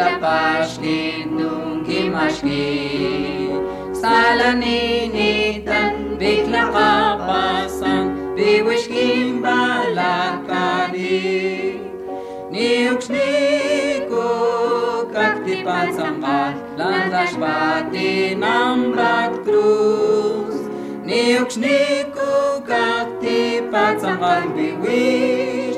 pashki nungi mashki salaninitan bikla kapasan biwishkim balakani niuksniku kaktipan sangkat lantas pati nambat krus niuksniku kaktipan sangkat biwish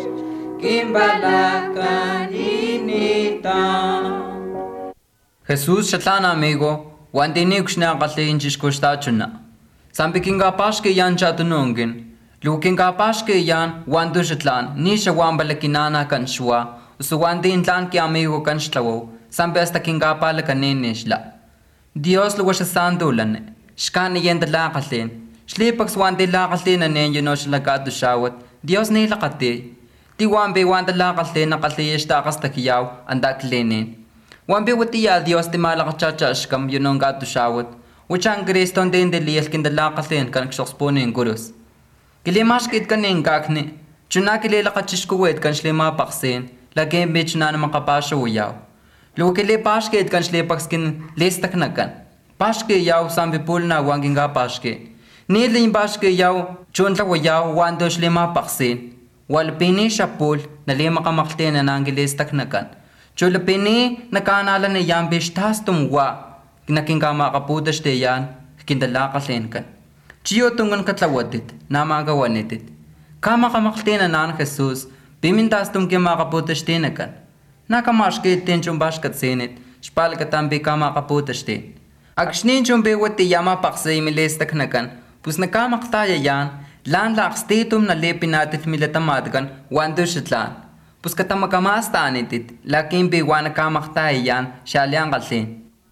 Jesús shatlana amigo, wandini ukshna qalin chishkostachuna. Sampikinga pashke yan chatunungin, lukinga pashke yan wandu shatlan, nisha wambalakinana kanshwa, usuwandin tlan ki amigo kanshlawo, sampi hasta kinga palakaninishla. Dios luwasha sandulane, shkani yendala qalin, shlipax wandila qalin anen yunoshlakatu shawat, Dios nilakati. Ti wambe wanda la kalte na kalte esta kasta kiyaw anda klenen. Wambe wati ya Dios ti malakachacha ashkam yunong gatu shawat. Uchang Kriston din de liel kinda la kalte kan ksokspone ngurus. Kilimash kit kanin kakne. Chuna kilila kachishkuwet kan shlema paksen. Lagem bich na makapasha uyaw. Lukili pashket kan shlepakskin listak nakan. Pashke yaw sambi pul na wanginga pashke. Nilin pashke yaw chunta uyaw wando shlema paksen. Walpini shapul na lima kamakte na nangilistak nakan. Chulapini nakanala na yambish tastum wa naking kamakapudas de yan kindalakasin kan. Chiyo tungan katlawatit na magawanitit. Kamakamakte na nan Jesus bimintastum kimakapudas de nakan. Nakamashkit din chumbash katsinit shpal katambi kamakapudas de. Akshnin chumbi wati yama paksay milistak nakan pus nakamaktaya yan lan lakstitum na lepinatit milatamadgan wandu shitlan. Puskatamakamastaan lakin biwan kamaktayan shalyang kalsin.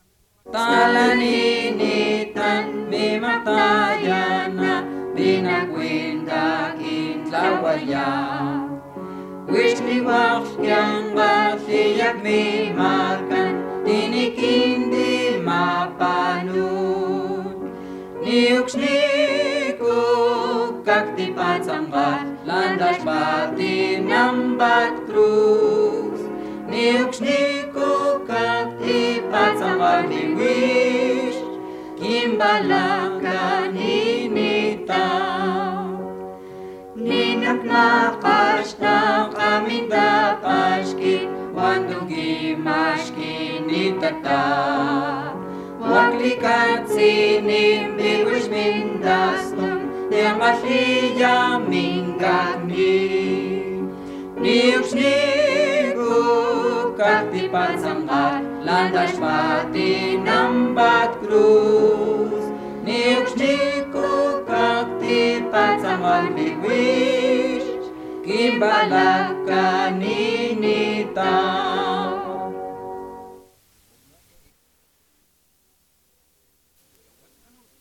Talaninitan mimatayana binagwindakin lawaya. Wishliwak yang basiyak mimakan tinikindi mapanud. Niuksniku kaktipat sangkat landas pati nambat krus. Niuksniku kaktipat sangkat diwish kimbalakan inita. Ninak nakas na kami dapashki wandugi mashki nitata. Waklikat sinim biwish mindastum Dengasliya mingkani Niuksniku kaktipat sangkat lantas pati nambat krus. Niuksniku kaktipat sangkat biwish kimbalakan